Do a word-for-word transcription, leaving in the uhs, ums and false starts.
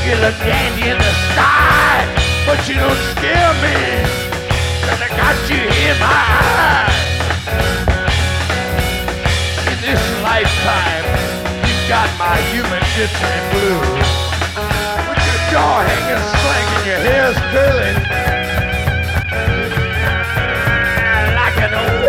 You're a dandy in the sky, but you don't scare me, 'cause I got you in my eyes. In this lifetime, you've got my human gypsy blues.